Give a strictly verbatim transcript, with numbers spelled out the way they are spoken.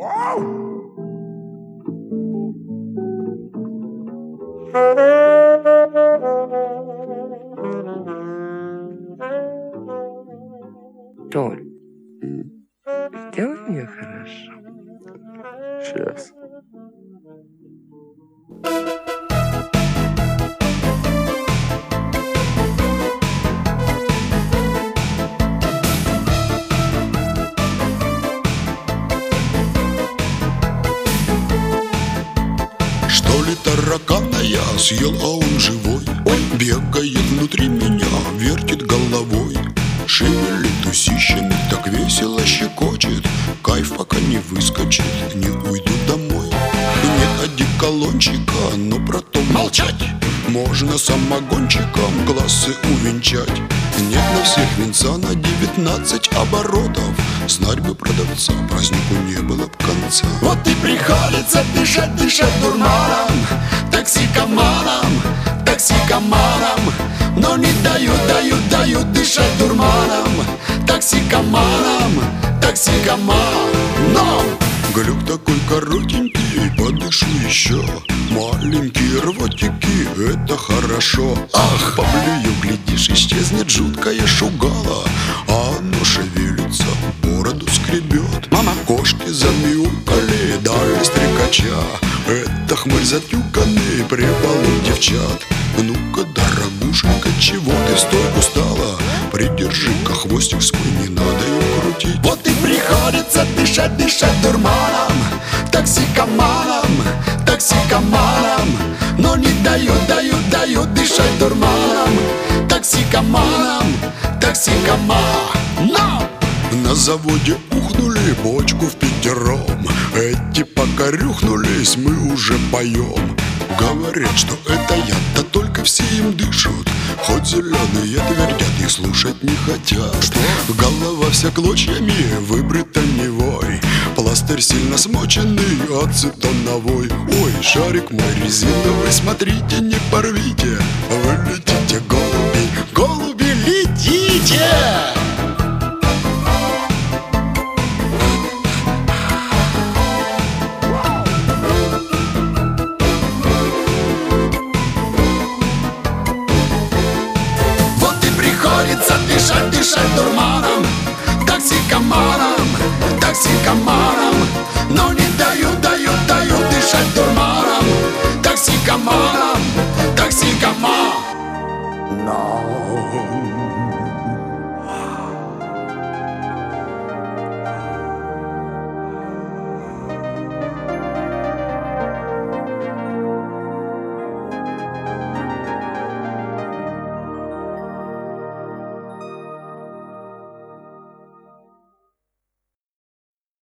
Толь, сделай мне хорошо. Сейчас. Что ли таракана я съел, а он живой? Ой, бегает внутри меня, вертит головой, шевелит усищами, так весело щекочет. Кайф пока не выскочит, не уйду домой. Нет одеколончика, но про то молчать. Можно самогончиком классы увенчать. Нет на всех венца на девятнадцать оборотов. Знать бы продавца, празднику не было б конца. Вот и приходится дышать, дышать дурманом, токсикоманом, токсикоманом. Но не дают, дают, дают дышать дурманом, токсикоманом, токсикоманом. Глюк такой коротенький, подышу еще. Маленькие рвотики, это хорошо. Ах, поблюю, глядишь, исчезнет жуткое шугало. А оно шевелится, бороду скребет. Мама, кошки замяукали, дали стрекача. Это хмырь затюканный, прибалуй девчат. Ну-ка, дорогушенька, чего ты стойку стала? Придержи-ка хвостик свой, не надо им крутить. Вот и приходится дышать, дышать дурманом, токсикоманом, токсикоманом. Но не дают, дают, дают дышать дурманом, токсикоманом, токсикоманом. На заводе ухнули бочку в пятером. Эти пока рюхнулись, мы уже поем. Говорят, что это яд, да только все им дышат. Хоть зеленые твердят, их слушать не хотят. Что? Голова вся клочьями выбрита Невой, пластырь сильно смоченный ацетоновой. Ой, шарик мой резиновый, смотрите, не порвите. Вы летите, голуби, голуби, летите! Дышать, дышать дурманом, токсикоманом, токсикоманом. Но не дают, дают, дают дышать дурманом, токсикоманом, токсикоманом.